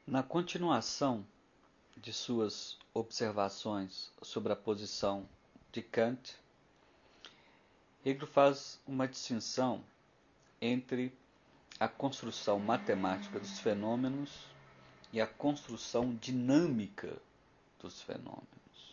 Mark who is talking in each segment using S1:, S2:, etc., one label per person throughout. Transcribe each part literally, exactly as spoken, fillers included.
S1: Na continuação de suas observações sobre a posição de Kant, Hegel faz uma distinção entre a construção matemática dos fenômenos e a construção dinâmica dos fenômenos.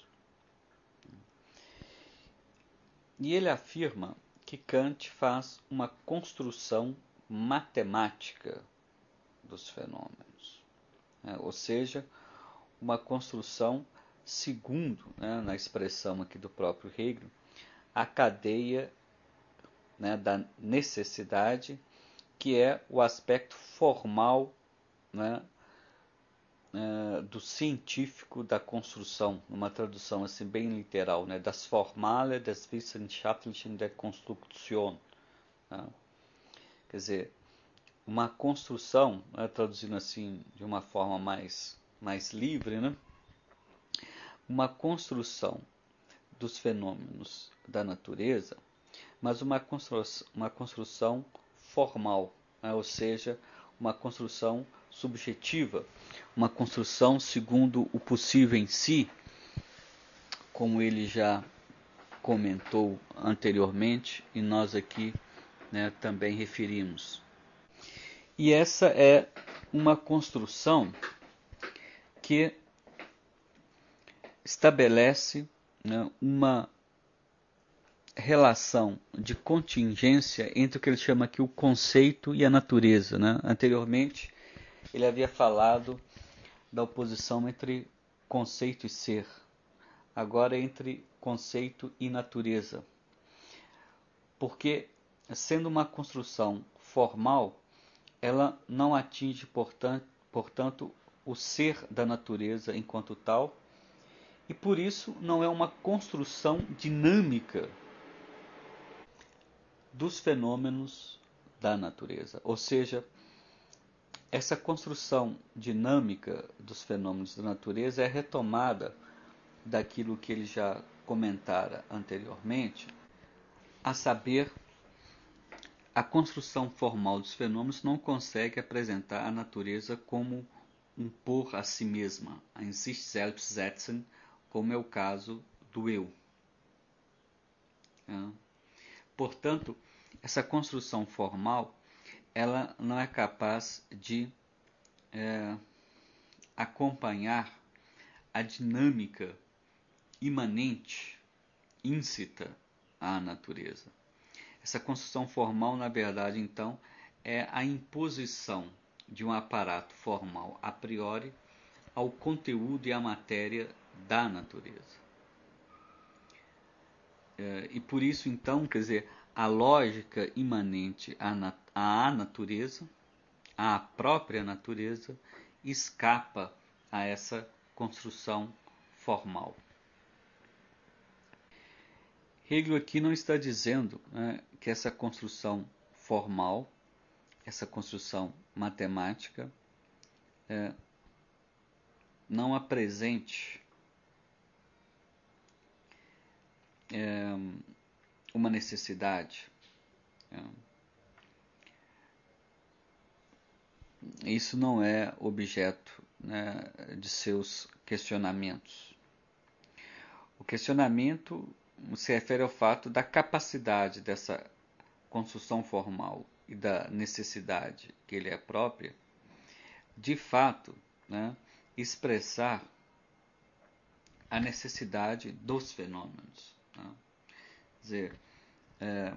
S1: E ele afirma que Kant faz uma construção matemática dos fenômenos, né? Ou seja, uma construção segundo, né, na expressão aqui do próprio Hegel, a cadeia, né, da necessidade, que é o aspecto formal, né, é, do científico da construção, numa tradução assim bem literal, né, das Formale des Wissenschaftlichen der Konstruktion. Né? Quer dizer, uma construção, né, traduzindo assim de uma forma mais, mais livre, né, uma construção dos fenômenos da natureza, mas uma construção, uma construção formal, né? Ou seja, uma construção subjetiva, uma construção segundo o possível em si, como ele já comentou anteriormente e nós aqui, né, também referimos. E essa é uma construção que estabelece, né, uma relação de contingência entre o que ele chama aqui o conceito e a natureza. Né? Anteriormente, ele havia falado da oposição entre conceito e ser, agora entre conceito e natureza. Porque, sendo uma construção formal, ela não atinge, portanto, portanto, o ser da natureza enquanto tal, e por isso não é uma construção dinâmica dos fenômenos da natureza. Ou seja, essa construção dinâmica dos fenômenos da natureza é retomada daquilo que ele já comentara anteriormente, a saber, a construção formal dos fenômenos não consegue apresentar a natureza como um por a si mesma, ein sich selbst setzen, como é o caso do eu. Portanto, essa construção formal, ela não é capaz de é, acompanhar a dinâmica imanente, íncita à natureza. Essa construção formal, na verdade, então, é a imposição de um aparato formal a priori ao conteúdo e à matéria da natureza. É, e por isso, então, quer dizer, a lógica imanente à, nat- à natureza, à própria natureza, escapa a essa construção formal. Hegel aqui não está dizendo, né, que essa construção formal, essa construção matemática, é, não apresente é, uma necessidade. É. Isso não é objeto, né, de seus questionamentos. O questionamento se refere ao fato da capacidade dessa construção formal e da necessidade que ele é própria, de fato, né, expressar a necessidade dos fenômenos. Né? Quer dizer, é,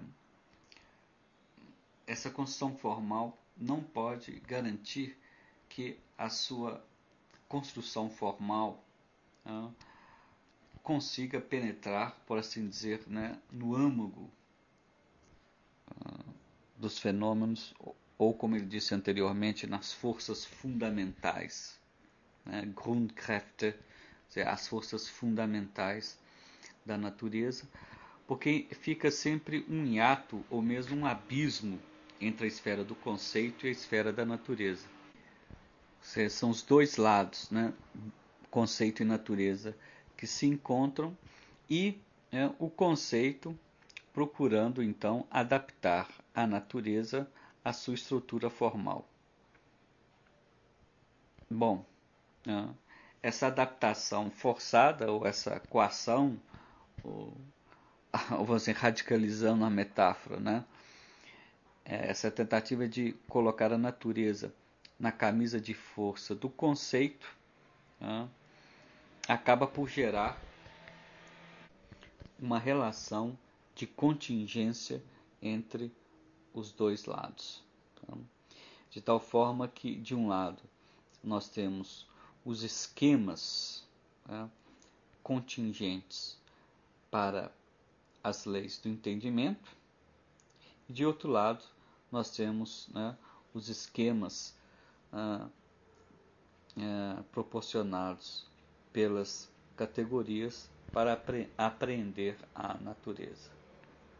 S1: essa construção formal não pode garantir que a sua construção formal, né, consiga penetrar, por assim dizer, né, no âmago uh, dos fenômenos, ou como ele disse anteriormente, nas forças fundamentais, né, Grundkräfte, as forças fundamentais da natureza, porque fica sempre um hiato ou mesmo um abismo entre a esfera do conceito e a esfera da natureza. São os dois lados, né, conceito e natureza, que se encontram e é, o conceito procurando então adaptar a natureza à sua estrutura formal. Bom, né, essa adaptação forçada ou essa coação, ou, ou você radicalizando a metáfora, né? Essa tentativa de colocar a natureza na camisa de força do conceito, né, acaba por gerar uma relação de contingência entre os dois lados. Tá? De tal forma que, de um lado, nós temos os esquemas, né, contingentes para as leis do entendimento, e de outro lado, nós temos, né, os esquemas ah, ah, proporcionados pelas categorias para apre- apreender a natureza.